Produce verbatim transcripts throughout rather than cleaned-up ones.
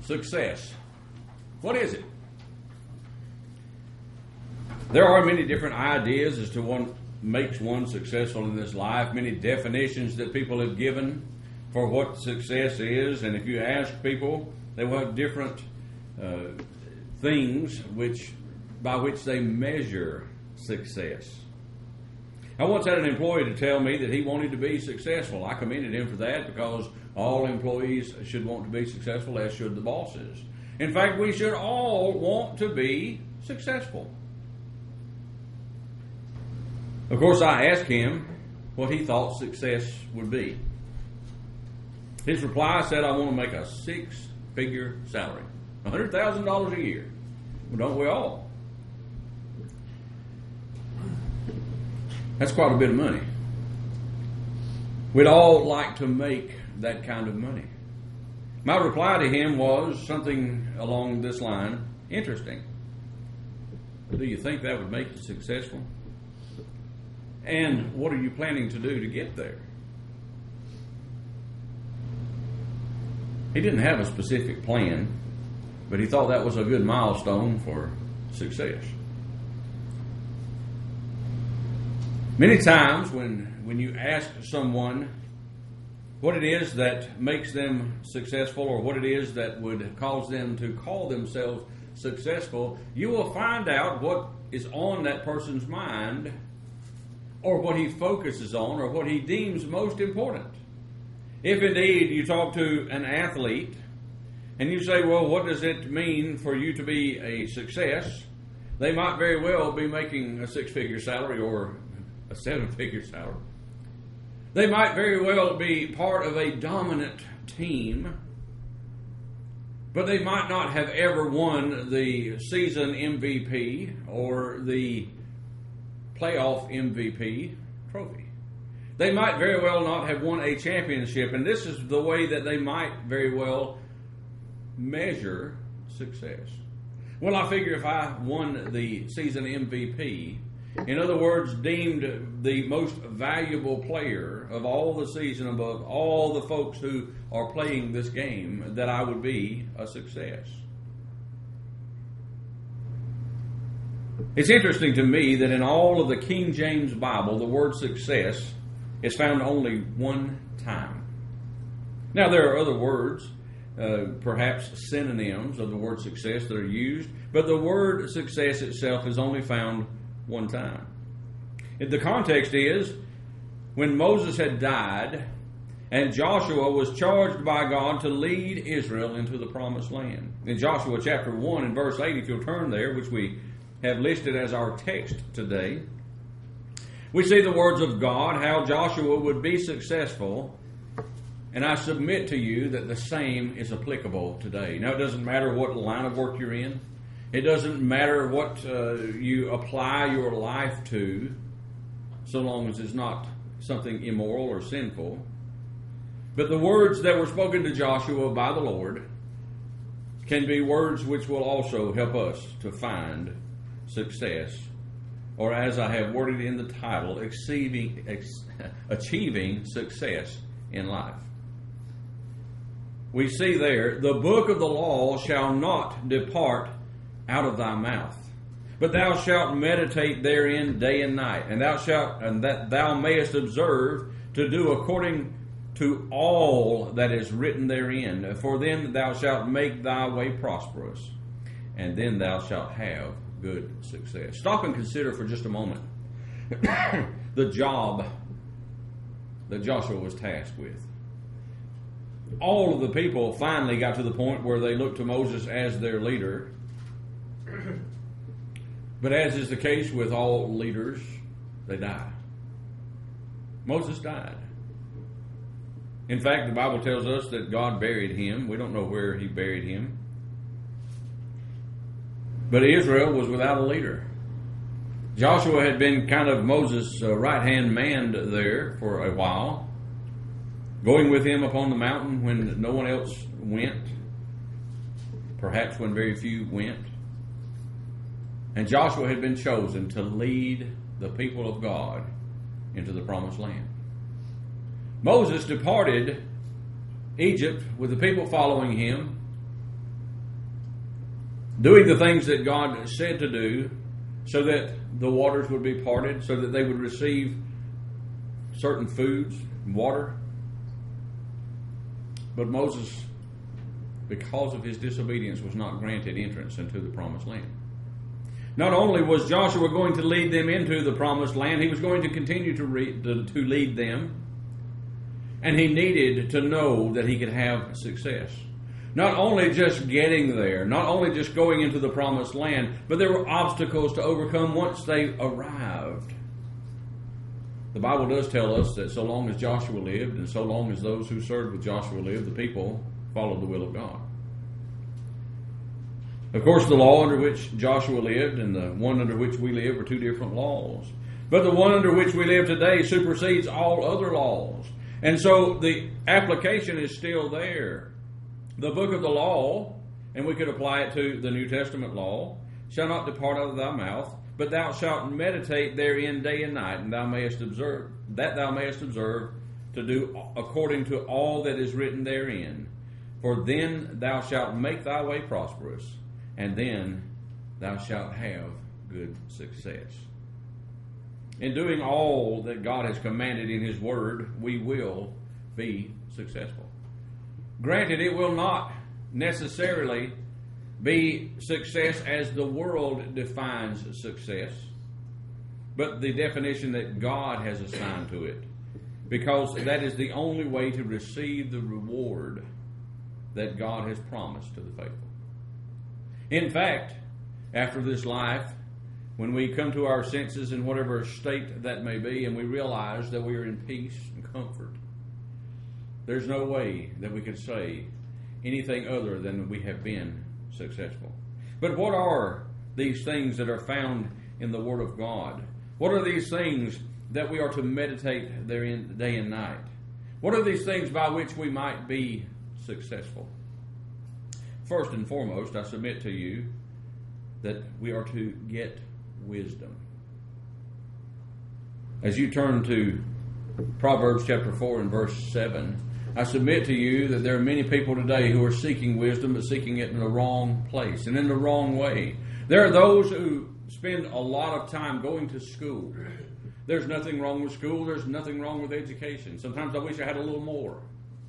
Success. What is it? There are many different ideas as to what makes one successful in this life, many definitions that people have given for what success is, and if you ask people, they will have different uh, things which by which they measure success. I once had an employee to tell me that he wanted to be successful. I commended him for that because all employees should want to be successful, as should the bosses. In fact, we should all want to be successful. Of course, I asked him what he thought success would be. His reply said, I want to make a six-figure salary, one hundred thousand dollars a year. Well, don't we all? That's quite a bit of money. We'd all like to make that kind of money. My reply to him was something along this line, interesting. Do you think that would make you successful? And what are you planning to do to get there? He didn't have a specific plan, but he thought that was a good milestone for success. Many times when, when you ask someone what it is that makes them successful or what it is that would cause them to call themselves successful, you will find out what is on that person's mind or what he focuses on or what he deems most important. If indeed you talk to an athlete and you say, well, what does it mean for you to be a success? They might very well be making a six-figure salary or a seven-figure salary. They might very well be part of a dominant team, but they might not have ever won the season M V P or the playoff M V P trophy. They might very well not have won a championship, and this is the way that they might very well measure success. Well, I figure if I won the season M V P, in other words, deemed the most valuable player of all the season above all the folks who are playing this game, that I would be a success. It's interesting to me that in all of the King James Bible, the word success is found only one time. Now, there are other words, uh, perhaps synonyms of the word success that are used, but the word success itself is only found one time. The context is when Moses had died and Joshua was charged by God to lead Israel into the promised land. In Joshua chapter one and verse eight, if you'll turn there, which we have listed as our text today, we see the words of God, how Joshua would be successful, and I submit to you that the same is applicable today. Now, it doesn't matter what line of work you're in. It doesn't matter what uh, you apply your life to, so long as it's not something immoral or sinful. But the words that were spoken to Joshua by the Lord can be words which will also help us to find success, or as I have worded in the title, achieving, ex, achieving success in life. We see there, the book of the law shall not depart out of thy mouth, but thou shalt meditate therein day and night, and thou shalt, and that thou mayest observe to do according to all that is written therein. For then thou shalt make thy way prosperous, and then thou shalt have good success. Stop and consider for just a moment the job that Joshua was tasked with. All of the people finally got to the point where they looked to Moses as their leader. But as is the case with all leaders, they die. Moses died. In fact, the Bible tells us that God buried him. We don't know where he buried him. But Israel was without a leader. Joshua had been kind of Moses' uh, right-hand man there for a while, going with him upon the mountain when no one else went, perhaps when very few went. And Joshua had been chosen to lead the people of God into the promised land. Moses departed Egypt with the people following him, doing the things that God said to do so that the waters would be parted, so that they would receive certain foods and water. But Moses, because of his disobedience, was not granted entrance into the promised land. Not only was Joshua going to lead them into the promised land, he was going to continue to, re- to, to lead them. And he needed to know that he could have success. Not only just getting there, not only just going into the promised land, but there were obstacles to overcome once they arrived. The Bible does tell us that so long as Joshua lived, and so long as those who served with Joshua lived, the people followed the will of God. Of course, the law under which Joshua lived and the one under which we live are two different laws. But the one under which we live today supersedes all other laws. And so the application is still there. The book of the law, and we could apply it to the New Testament law, shall not depart out of thy mouth, but thou shalt meditate therein day and night, and thou mayest observe, that thou mayest observe to do according to all that is written therein. For then thou shalt make thy way prosperous, and then thou shalt have good success. In doing all that God has commanded in His Word, we will be successful. Granted, it will not necessarily be success as the world defines success, but the definition that God has assigned to it, because that is the only way to receive the reward that God has promised to the faithful. In fact, after this life, when we come to our senses in whatever state that may be, and we realize that we are in peace and comfort, there's no way that we could say anything other than we have been successful. But what are these things that are found in the Word of God? What are these things that we are to meditate therein day and night? What are these things by which we might be successful? First and foremost, I submit to you that we are to get wisdom. As you turn to Proverbs chapter four and verse seven, I submit to you that there are many people today who are seeking wisdom, but seeking it in the wrong place and in the wrong way. There are those who spend a lot of time going to school. There's nothing wrong with school. There's nothing wrong with education. Sometimes I wish I had a little more.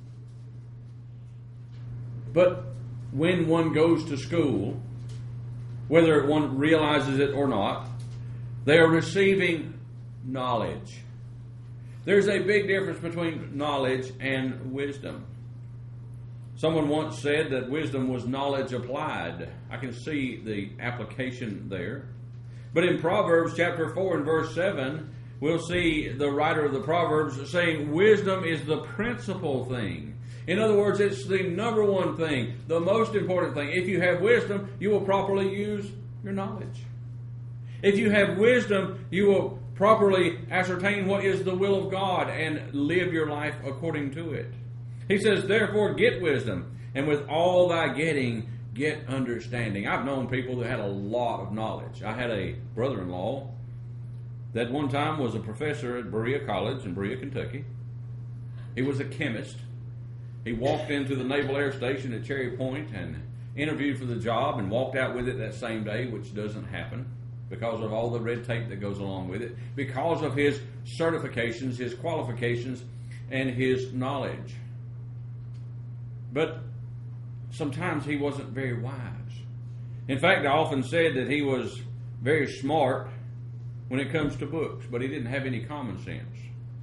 But when one goes to school, whether one realizes it or not, they are receiving knowledge. There's a big difference between knowledge and wisdom. Someone once said that wisdom was knowledge applied. I can see the application there. But in Proverbs chapter four and verse seven, we'll see the writer of the Proverbs saying wisdom is the principal thing. In other words, it's the number one thing, the most important thing. If you have wisdom, you will properly use your knowledge. If you have wisdom, you will properly ascertain what is the will of God and live your life according to it. He says, therefore, get wisdom, and with all thy getting, get understanding. I've known people that had a lot of knowledge. I had a brother-in-law that one time was a professor at Berea College in Berea, Kentucky. He was a chemist. He walked into the Naval Air Station at Cherry Point and interviewed for the job and walked out with it that same day, which doesn't happen because of all the red tape that goes along with it, because of his certifications, his qualifications, and his knowledge. But sometimes he wasn't very wise. In fact, I often said that he was very smart when it comes to books, but he didn't have any common sense.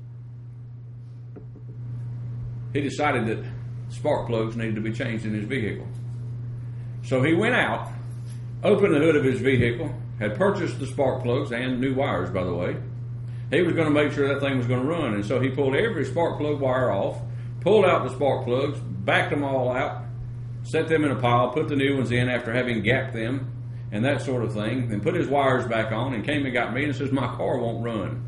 He decided that spark plugs needed to be changed in his vehicle. So he went out, opened the hood of his vehicle, had purchased the spark plugs and new wires, by the way. He was going to make sure that thing was going to run, and so he pulled every spark plug wire off, pulled out the spark plugs, backed them all out, set them in a pile, put the new ones in after having gapped them and that sort of thing, then put his wires back on and came and got me and says, my car won't run.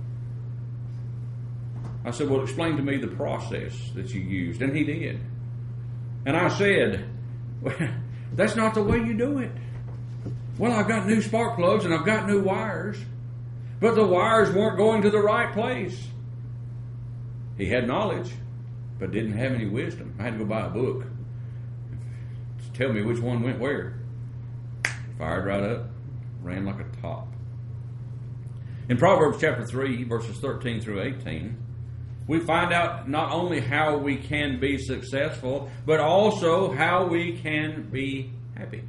I said, well, explain to me the process that you used. And he did. And I said, well, that's not the way you do it. Well, I've got new spark plugs and I've got new wires, but the wires weren't going to the right place. He had knowledge, but didn't have any wisdom. I had to go buy a book to tell me which one went where. Fired right up, ran like a top. In Proverbs chapter three, verses thirteen through eighteen, we find out not only how we can be successful, but also how we can be happy.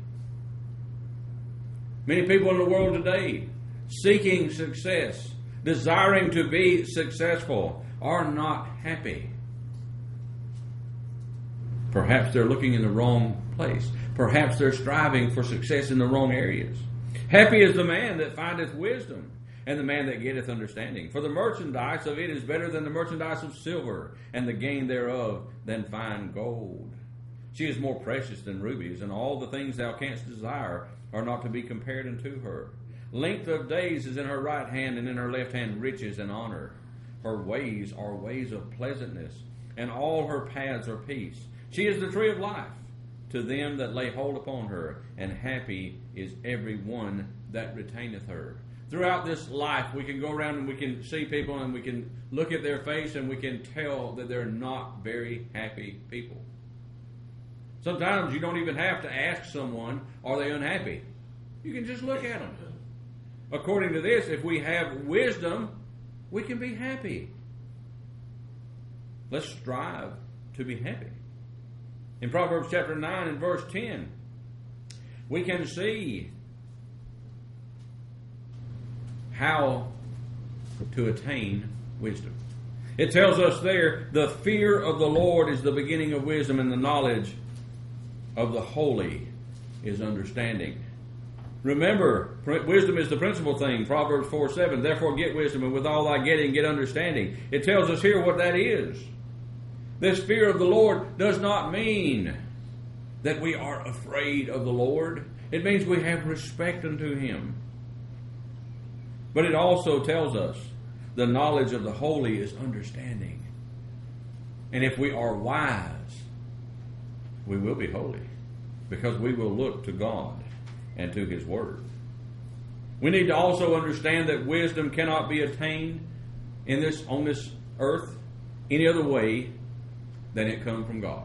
Many people in the world today, seeking success, desiring to be successful, are not happy. Perhaps they're looking in the wrong place. Perhaps they're striving for success in the wrong areas. Happy is the man that findeth wisdom, and the man that getteth understanding. For the merchandise of it is better than the merchandise of silver, and the gain thereof than fine gold. She is more precious than rubies, and all the things thou canst desire are not to be compared unto her. Length of days is in her right hand, and in her left hand riches and honor. Her ways are ways of pleasantness, and all her paths are peace. She is the tree of life to them that lay hold upon her, and happy is every one that retaineth her. Throughout this life, we can go around and we can see people and we can look at their face and we can tell that they're not very happy people. Sometimes you don't even have to ask someone, are they unhappy? You can just look at them. According to this, if we have wisdom, we can be happy. Let's strive to be happy. In Proverbs chapter nine and verse ten, we can see how to attain wisdom. It tells us there, the fear of the Lord is the beginning of wisdom, and the knowledge of the holy is understanding. Remember, wisdom is the principal thing. Proverbs four seven, therefore get wisdom, and with all thy getting get understanding. It tells us here what that is. This fear of the Lord does not mean that we are afraid of the Lord. It means we have respect unto Him. But it also tells us the knowledge of the holy is understanding. And if we are wise, we will be holy, because we will look to God and to His Word. We need to also understand that wisdom cannot be attained in this on this earth any other way than it come from God.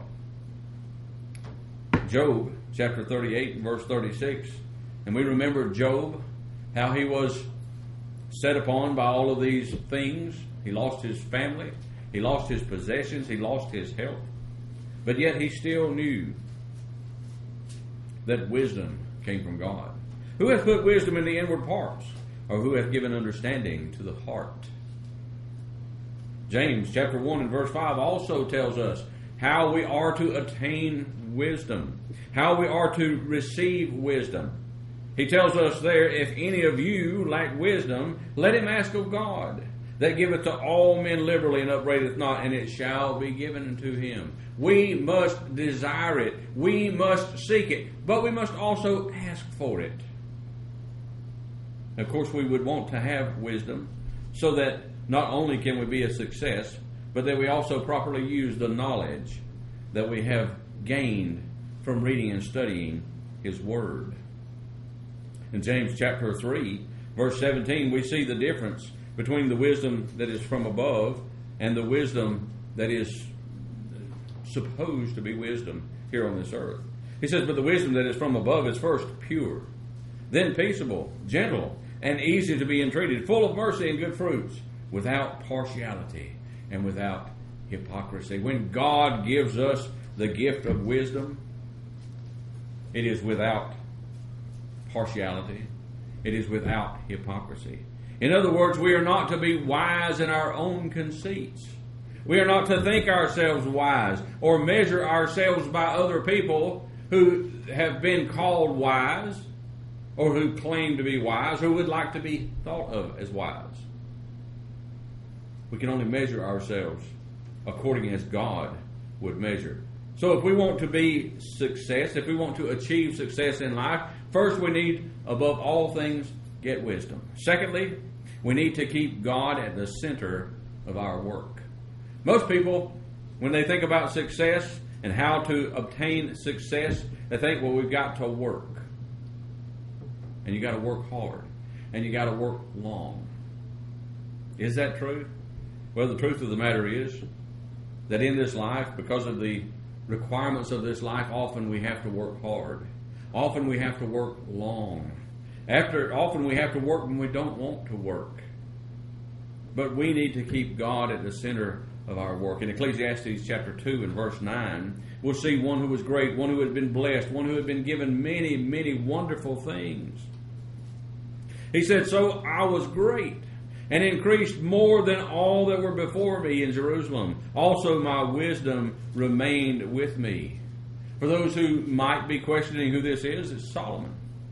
Job chapter thirty-eight and verse thirty-six, and we remember Job, how he was set upon by all of these things. He lost his family, he lost his possessions, he lost his health, but yet he still knew that wisdom came from God. Who hath put wisdom in the inward parts, or who hath given understanding to the heart? James chapter one and verse five also tells us how we are to attain wisdom, how we are to receive wisdom. He tells us there, if any of you lack wisdom, let him ask of God, that giveth to all men liberally and upbraideth not, and it shall be given unto him. We must desire it. We must seek it. But we must also ask for it. Of course, we would want to have wisdom so that not only can we be a success, but that we also properly use the knowledge that we have gained from reading and studying His Word. In James chapter three, verse seventeen, we see the difference between the wisdom that is from above and the wisdom that is supposed to be wisdom here on this earth. He says, but the wisdom that is from above is first pure, then peaceable, gentle, and easy to be entreated, full of mercy and good fruits, without partiality and without hypocrisy. When God gives us the gift of wisdom, it is without partiality. It is without hypocrisy. In other words, we are not to be wise in our own conceits. We are not to think ourselves wise or measure ourselves by other people who have been called wise or who claim to be wise or would like to be thought of as wise. We can only measure ourselves according as God would measure. So if we want to be success, if we want to achieve success in life, first we need, above all things, get wisdom. Secondly, we need to keep God at the center of our work. Most people, when they think about success and how to obtain success, they think, well, we've got to work. And you got to work hard. And you got to work long. Is that true? Well, the truth of the matter is that in this life, because of the requirements of this life, often we have to work hard. Often we have to work long. After, often we have to work when we don't want to work. But we need to keep God at the center of our work. In Ecclesiastes chapter two and verse nine, we'll see one who was great, one who had been blessed, one who had been given many, many wonderful things. He said, "So I was great, and increased more than all that were before me in Jerusalem. Also my wisdom remained with me." For those who might be questioning who this is, it's Solomon.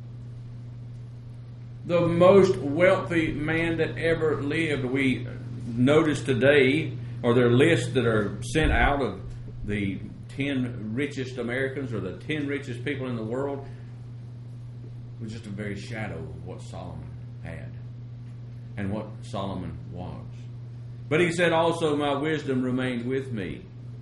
The most wealthy man that ever lived. We notice today, or there are lists that are sent out of the ten richest Americans or the ten richest people in the world, was just a very shadow of what Solomon had and what Solomon was. But he said also, "My wisdom remained with me."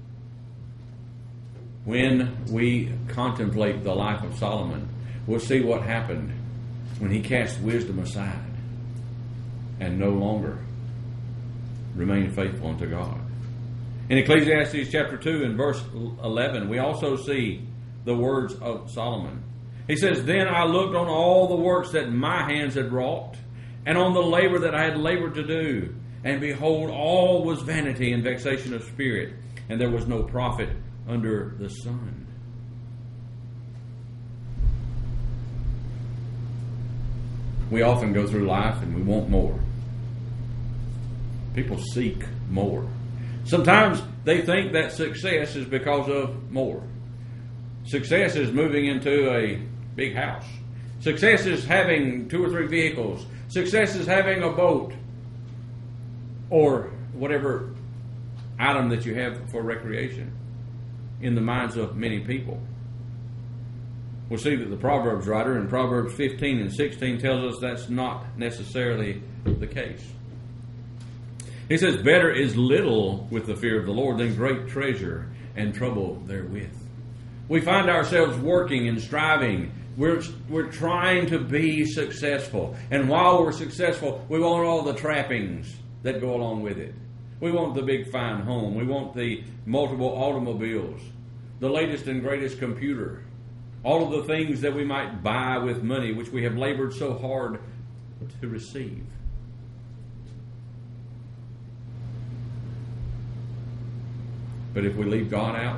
When we contemplate the life of Solomon, we'll see what happened when he cast wisdom aside and no longer remained faithful unto God. In Ecclesiastes chapter two and verse eleven, we also see the words of Solomon. He says, "Then I looked on all the works that my hands had wrought, and on the labor that I had labored to do, and behold, all was vanity and vexation of spirit, and there was no profit under the sun." We often go through life and we want more. People seek more. Sometimes they think that success is because of more. Success is moving into a big house. Success is having two or three vehicles. Success is having a boat. Or whatever item that you have for recreation in the minds of many people. We'll see that the Proverbs writer in Proverbs fifteen and sixteen tells us that's not necessarily the case. He says, "Better is little with the fear of the Lord than great treasure and trouble therewith." We find ourselves working and striving. We're, we're trying to be successful. And while we're successful, we want all the trappings that go along with it. We want the big fine home. We want the multiple automobiles, the latest and greatest computer, all of the things that we might buy with money, which we have labored so hard to receive. But if we leave God out,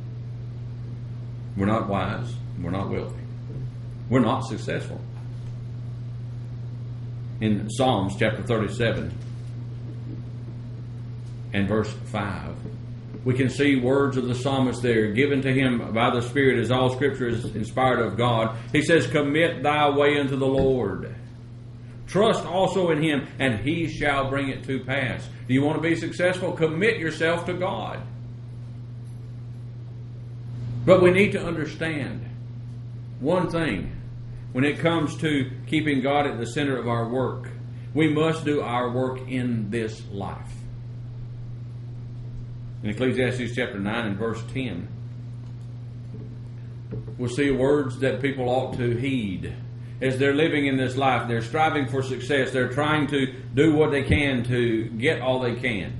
we're not wise, we're not wealthy, we're not successful. In Psalms chapter thirty-seven and verse five, we can see words of the psalmist there, given to him by the Spirit, as all Scripture is inspired of God. He says, "Commit thy way unto the Lord. Trust also in Him, and He shall bring it to pass." Do you want to be successful? Commit yourself to God. But we need to understand one thing when it comes to keeping God at the center of our work. We must do our work in this life. In Ecclesiastes chapter nine and verse ten, we'll see words that people ought to heed. As they're living in this life, they're striving for success. They're trying to do what they can to get all they can.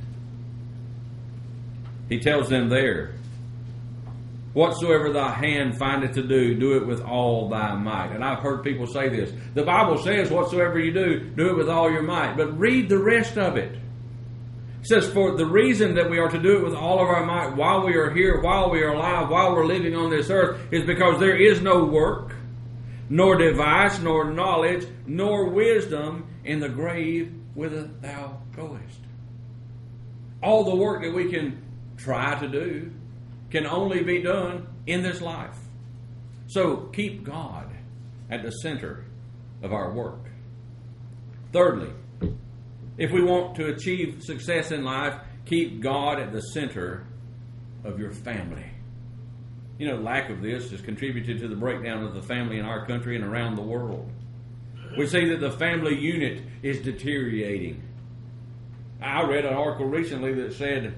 He tells them there, "Whatsoever thy hand findeth to do, do it with all thy might." And I've heard people say this. The Bible says, whatsoever you do, do it with all your might. But read the rest of it. It says, "For the reason that we are to do it with all of our might while we are here, while we are alive, while we're living on this earth, is because there is no work, nor device, nor knowledge, nor wisdom in the grave whither thou goest." All the work that we can try to do can only be done in this life. So keep God at the center of our work. Thirdly, if we want to achieve success in life, keep God at the center of your family. You know, lack of this has contributed to the breakdown of the family in our country and around the world. We see that the family unit is deteriorating. I read an article recently that said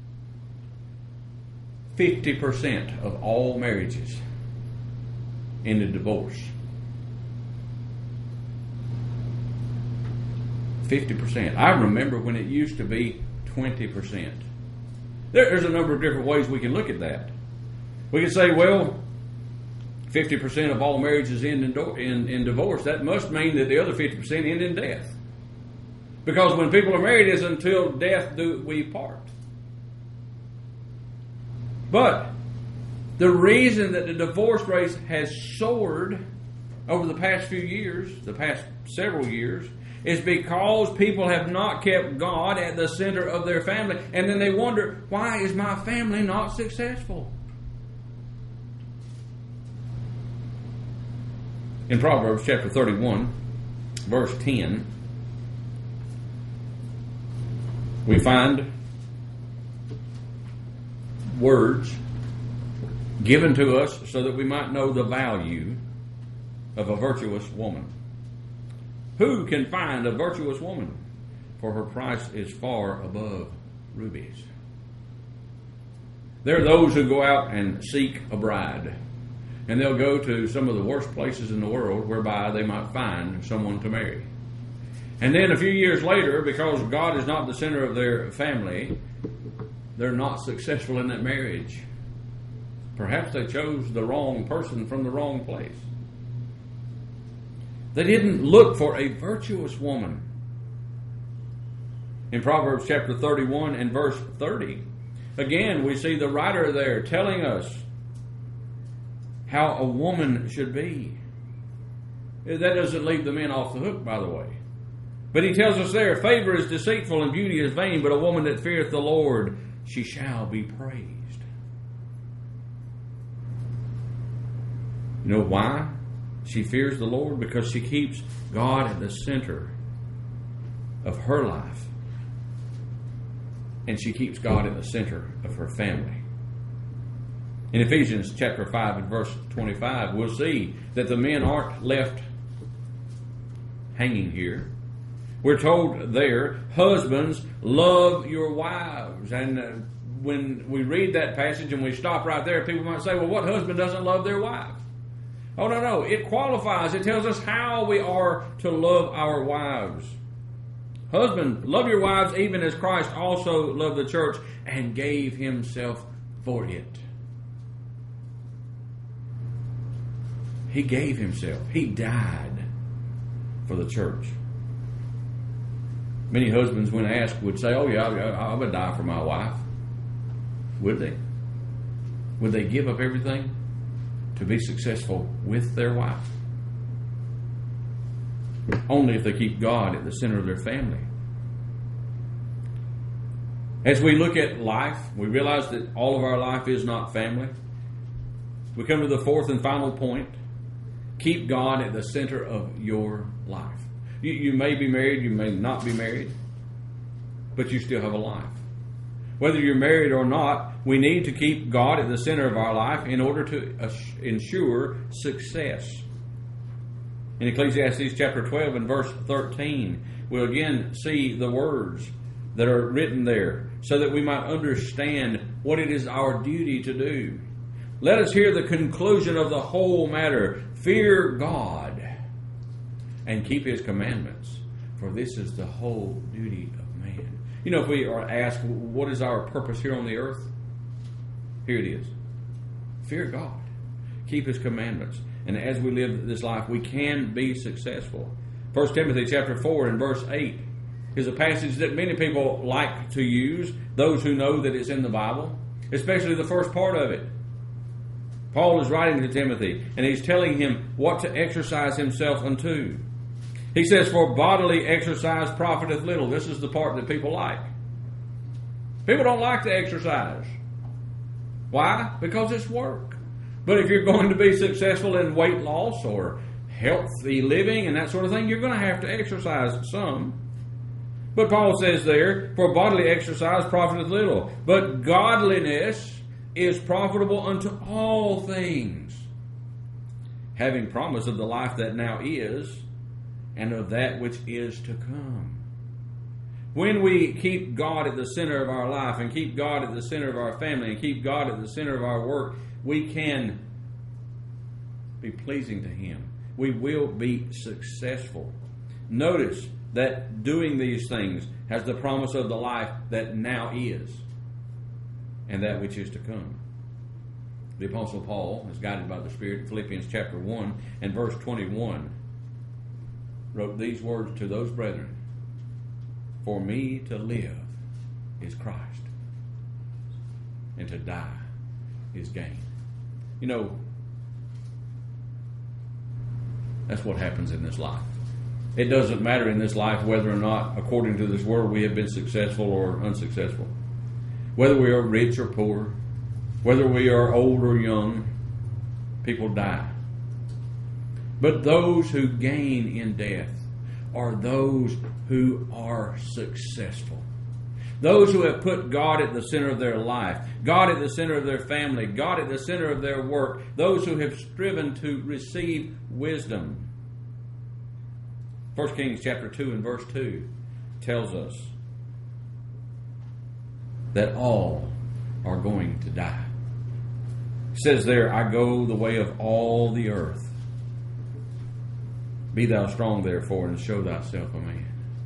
fifty percent of all marriages end in divorce. fifty percent. I remember when it used to be twenty percent. There, there's a number of different ways we can look at that. We can say, well, fifty percent of all marriages end in, do- in, in divorce, that must mean that the other fifty percent end in death. Because when people are married, it's until death do we part. But the reason that the divorce rate has soared over the past few years, the past several years, is because people have not kept God at the center of their family. And then they wonder, why is my family not successful? In Proverbs chapter thirty-one, verse ten, we find words given to us so that we might know the value of a virtuous woman. Who can find a virtuous woman? For her price is far above rubies. There are those who go out and seek a bride, and they'll go to some of the worst places in the world whereby they might find someone to marry. And then a few years later, because God is not the center of their family, they're not successful in that marriage. Perhaps they chose the wrong person from the wrong place. They didn't look for a virtuous woman. In Proverbs chapter thirty-one and verse thirty, again we see the writer there telling us how a woman should be. That doesn't leave the men off the hook, by the way. But he tells us there, favor is deceitful and beauty is vain, but a woman that feareth the Lord, she shall be praised. You know why she fears the Lord? Because she keeps God at the center of her life. And she keeps God at the center of her family. In Ephesians chapter five and verse twenty-five, we'll see that the men aren't left hanging here. We're told there, husbands, love your wives. And uh, when we read that passage and we stop right there, people might say, well, what husband doesn't love their wife? Oh, no, no. It qualifies. It tells us how we are to love our wives. Husband, love your wives even as Christ also loved the church and gave himself for it. He gave himself. He died for the church. Many husbands, when asked, would say, oh yeah, I would die for my wife. Would they? Would they give up everything to be successful with their wife? Only if they keep God at the center of their family. As we look at life, we realize that all of our life is not family. We come to the fourth and final point. Keep God at the center of your life. You, you may be married, you may not be married, but you still have a life. Whether you're married or not, we need to keep God at the center of our life in order to ensure success. In Ecclesiastes chapter twelve and verse thirteen, we'll again see the words that are written there so that we might understand what it is our duty to do. Let us hear the conclusion of the whole matter. Fear God and keep His commandments, for this is the whole duty of man. You know, if we are asked, what is our purpose here on the earth? Here it is. Fear God. Keep His commandments. And as we live this life, we can be successful. First Timothy chapter four and verse eight is a passage that many people like to use, those who know that it's in the Bible, especially the first part of it. Paul is writing to Timothy, and he's telling him what to exercise himself unto. He says, for bodily exercise profiteth little. This is the part that people like. People don't like to exercise. Why? Because it's work. But if you're going to be successful in weight loss or healthy living and that sort of thing, you're going to have to exercise some. But Paul says there, for bodily exercise profiteth little, but godliness is profitable unto all things, having promise of the life that now is, and of that which is to come. When we keep God at the center of our life, and keep God at the center of our family, and keep God at the center of our work, we can be pleasing to Him. We will be successful. Notice that doing these things has the promise of the life that now is, and that which is to come. the Apostle Paul, is guided by the Spirit, in Philippians chapter one and verse twenty-one, wrote these words to those brethren: "For me to live is Christ, and to die is gain." You know, that's what happens in this life. It doesn't matter in this life whether or not, according to this world, we have been successful or unsuccessful. Whether we are rich or poor, whether we are old or young, people die. But those who gain in death are those who are successful. Those who have put God at the center of their life, God at the center of their family, God at the center of their work, those who have striven to receive wisdom. First Kings chapter two and verse two tells us that all are going to die. It says there, "I go the way of all the earth. Be thou strong therefore, and show thyself a man."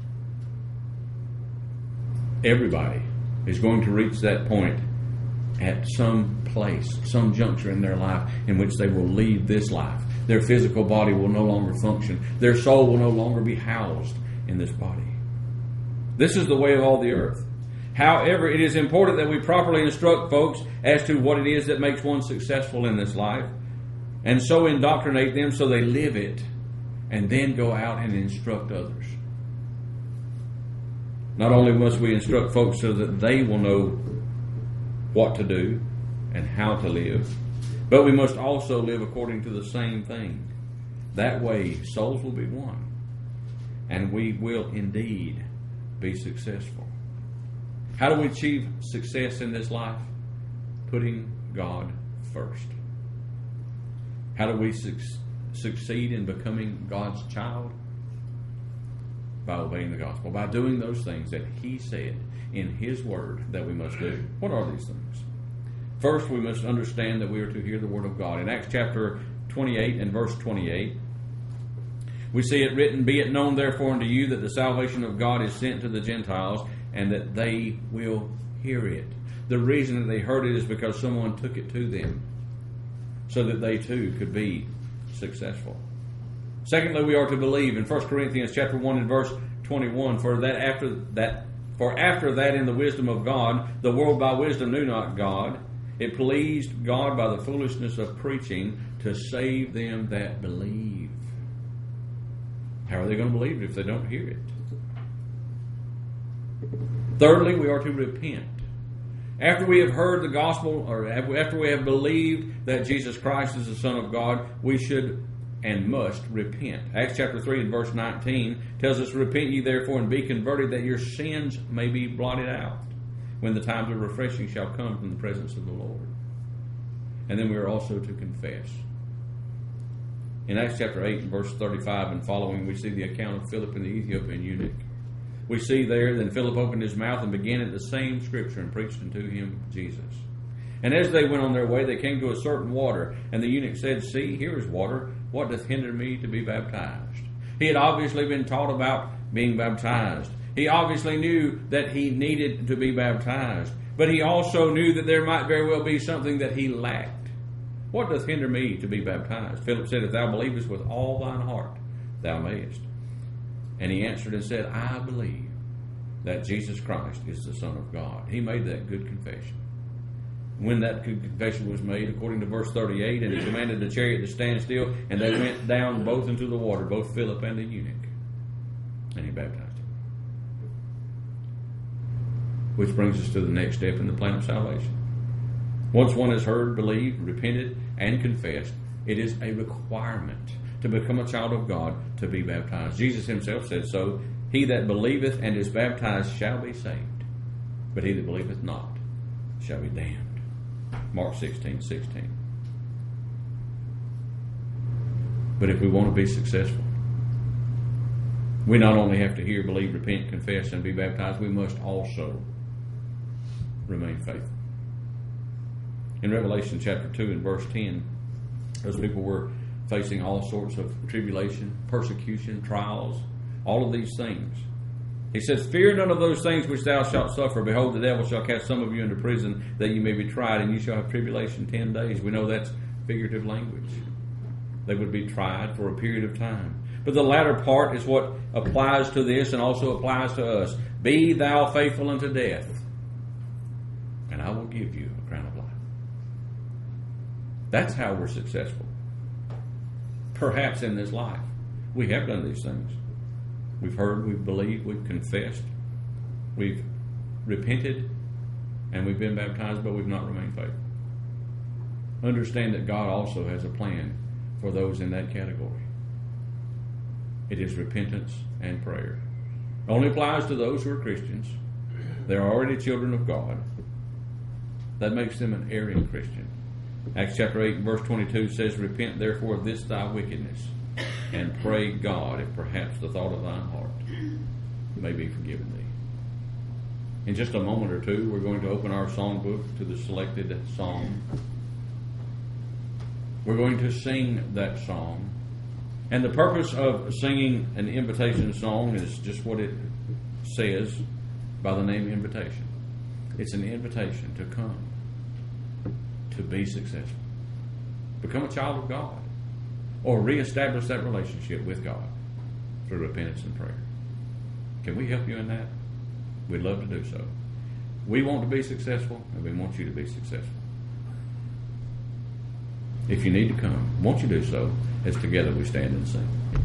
Everybody is going to reach that point at some place, some juncture in their life in which they will leave this life. Their physical body will no longer function. Their soul will no longer be housed in this body. This is the way of all the earth. However, it is important that we properly instruct folks as to what it is that makes one successful in this life, and so indoctrinate them so they live it, and then go out and instruct others. Not only must we instruct folks so that they will know what to do and how to live, but we must also live according to the same thing. That way, souls will be won, and we will indeed be successful. How do we achieve success in this life? Putting God first. How do we su- succeed in becoming God's child? By obeying the gospel, by doing those things that He said in His Word that we must do. What are these things? First, we must understand that we are to hear the Word of God. In Acts chapter twenty-eight and verse twenty-eight, we see it written, "Be it known therefore unto you that the salvation of God is sent to the Gentiles, and that they will hear it." The reason that they heard it is because someone took it to them, so that they too could be successful. Secondly, we are to believe in First Corinthians chapter one and verse twenty-one, for that after that for after that in the wisdom of God, the world by wisdom knew not God. It pleased God by the foolishness of preaching to save them that believe. How are they going to believe it if they don't hear it? Thirdly, we are to repent. After we have heard the gospel, or after we have believed that Jesus Christ is the Son of God, we should and must repent. Acts chapter three and verse nineteen tells us, "Repent ye therefore and be converted, that your sins may be blotted out, when the times of refreshing shall come from the presence of the Lord." And then we are also to confess. In Acts chapter eight and verse thirty-five and following, we see the account of Philip and the Ethiopian eunuch. We see there, "Then Philip opened his mouth and began at the same scripture and preached unto him Jesus. And as they went on their way, they came to a certain water, and the eunuch said, See, here is water. What doth hinder me to be baptized?" He had obviously been taught about being baptized. He obviously knew that he needed to be baptized, but he also knew that there might very well be something that he lacked. "What doth hinder me to be baptized?" Philip said, "If thou believest with all thine heart, thou mayest." And he answered and said, "I believe that Jesus Christ is the Son of God." He made that good confession. When that good confession was made, according to verse thirty-eight, and he commanded the chariot to stand still, and they went down both into the water, both Philip and the eunuch, and he baptized him. Which brings us to the next step in the plan of salvation. Once one has heard, believed, repented, and confessed, it is a requirement to become a child of God to be baptized. Jesus himself said so, "He that believeth and is baptized shall be saved, but he that believeth not shall be damned." Mark sixteen sixteen. But if we want to be successful, we not only have to hear, believe, repent, confess, and be baptized, we must also remain faithful. In Revelation chapter two and verse ten, those people were facing all sorts of tribulation, persecution, trials, all of these things. He says, fear none of those things which thou shalt suffer. Behold, the devil shall cast some of you into prison, that you may be tried, and you shall have tribulation ten days. We know that's figurative language. They would be tried for a period of time. But the latter part is what applies to this and also applies to us. Be thou faithful unto death, and I will give you a crown of life. That's how we're successful. Perhaps in this life. We have done these things. We've heard, we've believed, we've confessed, we've repented, and we've been baptized, but we've not remained faithful. Understand that God also has a plan for those in that category. It is repentance and prayer. It only applies to those who are Christians. They're already children of God. That makes them an erring Christian. Acts chapter eight, verse twenty-two says, repent therefore of this thy wickedness, and pray God if perhaps the thought of thine heart may be forgiven thee. In just a moment or two, we're going to open our songbook to the selected song. We're going to sing that song. And the purpose of singing an invitation song is just what it says by the name invitation. It's an invitation to come, to be successful, become a child of God, or reestablish that relationship with God through repentance and prayer. Can we help you in that? We'd love to do so. We want to be successful, and we want you to be successful. If you need to come, won't you do so as together we stand and sing?